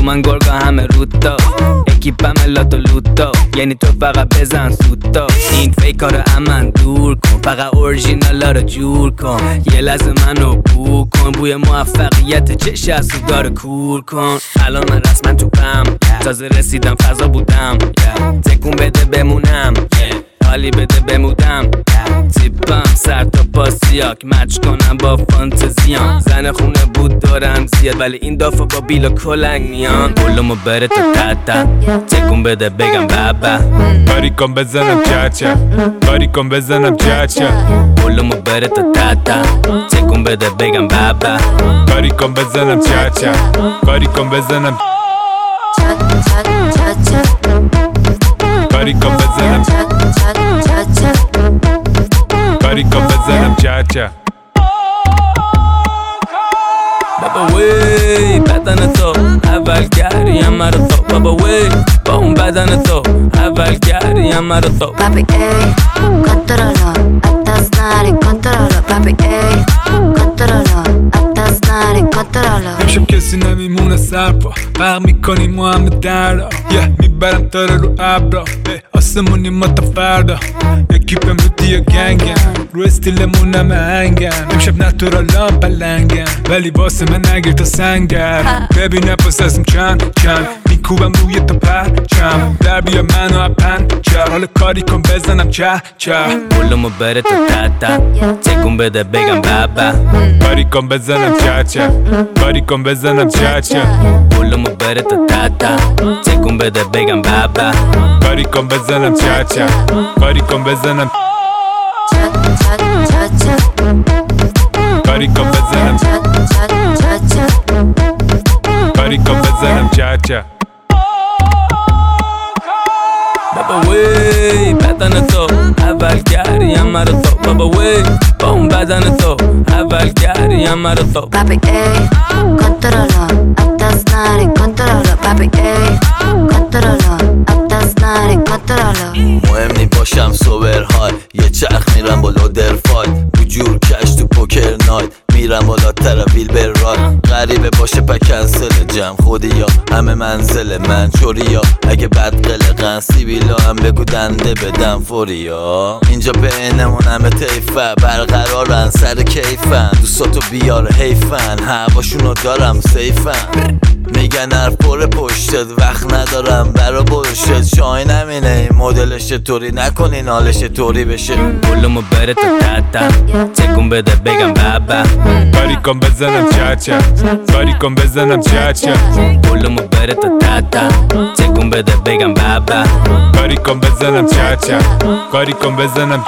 من گرگا همه روتا اکیپم لاتو لوتا یعنی تو فقط بزن سوتا این فیکارو امن دور کن فقط اورژینالا رو جور کن یه لحظه منو بو کن بوی موفقیت چش از تو داره کور کن الان من رسما تو پم تازه رسیدم فضا بودم تکون بده بمونم حالی بده بمودم تیپم سر تا پا سیاک مچ کنم با فانتزیام زن خونه بود دارم زیاد ولی این دافعه با بیلا کلنگ میان بلومو بره تا تتا تکون بده بگم بابا کاری کن بزنم چاچا کاری کن بزنم چاچا بلومو بره تا تتا تکون بده بگم بابا کاری کن بزنم چاچا کاری کن بزنم کاری کن بزنم کاری کن بزنم چاچا بابا وی بدن تو اول کردیم مرا تو بابا وی با اون بدن تو اول کردیم مرا تو papi ey controlo estás nari controlo papi ey controlo estás nari controlo امشب کسی نمیمونه سرپا برق میکنیم ما همه دردا میبرم تاره رو ابرا آسمونی ما تا فردا اکیپم رو دیا گنگم رو استیلمون همه هنگم امشب نتورالام پلنگم ولی واسه من نگیر تا سنگر ببینم پس ازم چند میکوبم روی تا پرچم در بیا منو اپن چر حال کاری کن بزنم چه بلومو بره تا تتا تکون بده بگم بابا کاری کن بزنم چه کاری کن بزنم چه بلومو بره تا تتا تکون بده بگم بابا کاری کن بزنم چه کاری کن بزنم کاری کن بزنم کاری کن بزنم چه بابا وی بدن تو اول کردیم مرا تو بابا وی با اون بدن تو اول کردیم مرا تو papi ey controlo estás nari controlo papi ey controlo estás nari controlo مهم نی باشم سوبر های یه چرخ میرم بالا درفای تو جور کش تو پوکر نایت میرم بالا ترابیل بر رای غریبه باشه پا کنسل جمع خودی یا همه منزل من چوری یا اگه بد قلقن سیبیلا هم بگو دنده بدم فوری یا اینجا بینمون همه تیفه برقرارن سر کیفن دوستاتو بیار حیفن هواشونو دارم سیفن میگن حرف پر پشتت وقت ندارم برا بلشت شاین همینه این مدلش چطوری نکنین حالش طوری بشه بلومو بره تا تتا تکون بده بگم بابا کاری کن بزنم چه کاری کن بزنم چه بلومو بره تا تتا تکون بده بگم بابا کاری کن بزنم چه کاری کن بزنم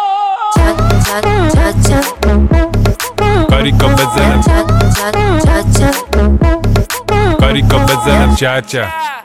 کاری کن بزنم کاری کن بزنم چه